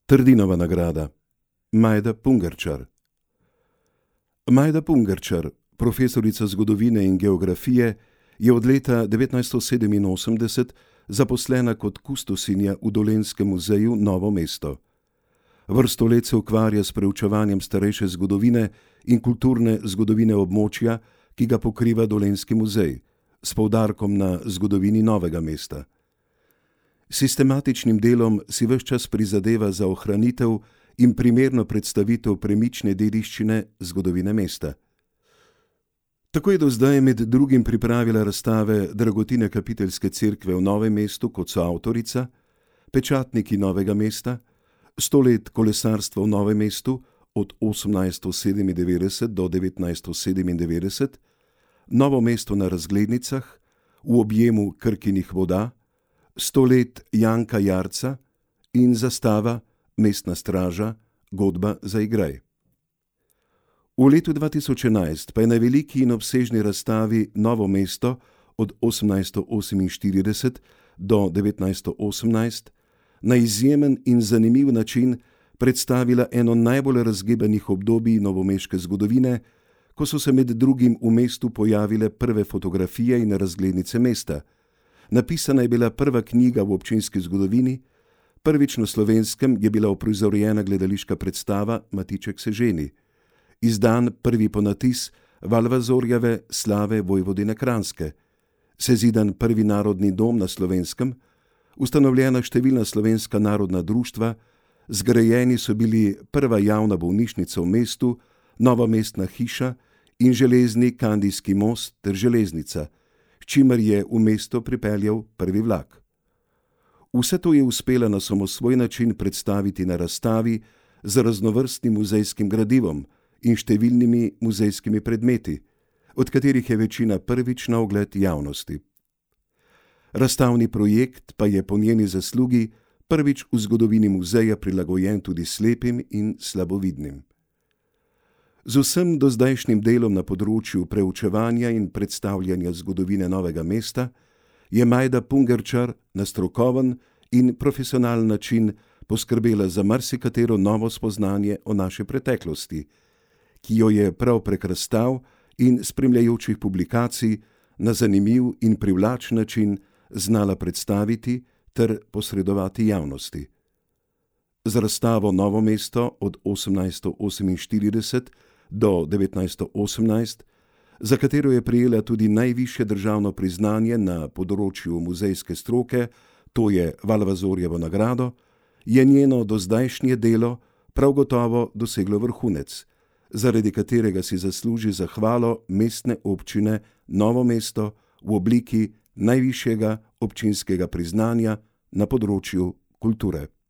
Trdinova nagrada. Majda Pungarčar. Majda Pungarčar, profesorica zgodovine in geografije, je od leta 1987 zaposlena kot kustosinja v Dolenjskem muzeju Novo mesto. Vrsto let se ukvarja s preučevanjem starejše zgodovine in kulturne zgodovine območja, ki ga pokriva Dolenjski muzej, s poudarkom na zgodovini Novega mesta. Sistematičnim delom si ves čas prizadeva za ohranitev in primerno predstavitev premične dediščine zgodovine mesta. Tako je do zdaj med drugim pripravila razstave Dragotine kapiteljske cerkve v Novem mestu kot soavtorica, Pečatniki Novega mesta, 100 let kolesarstva v Novem mestu od 1897 do 1997, Novo mesto na razglednicah, v objemu Krkinih voda, 100 let Janka Jarca in zastava Mestna straža, godba za igraj. V letu 2011 pa je na veliki in obsežni razstavi Novo mesto od 1848 do 1918 na izjemen in zanimiv način predstavila eno najbolj razgibanih obdobij novomeške zgodovine, ko so se med drugim v mestu pojavile prve fotografije in razglednice mesta. Napisana je bila prva knjiga v občinski zgodovini, prvič na Slovenskem je bila uprizorjena gledališka predstava Matiček se ženi, izdan prvi ponatis Valvazorjeve Slave vojvodine Kranjske, sezidan prvi narodni dom na Slovenskem, ustanovljena številna slovenska narodna društva, zgrajeni so bili prva javna bolnišnica v mestu, nova mestna hiša in železni Kandijski most ter železnica, s čimer je v mesto pripeljal prvi vlak. Vse to je uspela na samosvoj način predstaviti na razstavi z raznovrstnim muzejskim gradivom in številnimi muzejskimi predmeti, od katerih je večina prvič na ogled javnosti. Razstavni projekt pa je po njeni zaslugi prvič v zgodovini muzeja prilagojen tudi slepim in slabovidnim. Z vsem dozdajšnjim delom na področju preučevanja in predstavljanja zgodovine Novega mesta je Majda Pungarčar na strokoven in profesionalen način poskrbela za marsikatero novo spoznanje o naši preteklosti, ki jo je prav prek razstav in spremljajočih publikacij na zanimiv in privlačen način znala predstaviti ter posredovati javnosti. Z razstavo Novo mesto od 1848 do 1918, za katero je prejela tudi najvišje državno priznanje na področju muzejske stroke, to je Valvazorjevo nagrado, je njeno dozdajšnje delo prav gotovo doseglo vrhunec, zaradi katerega si zasluži zahvalo mestne občine Novo mesto v obliki najvišjega občinskega priznanja na področju kulture.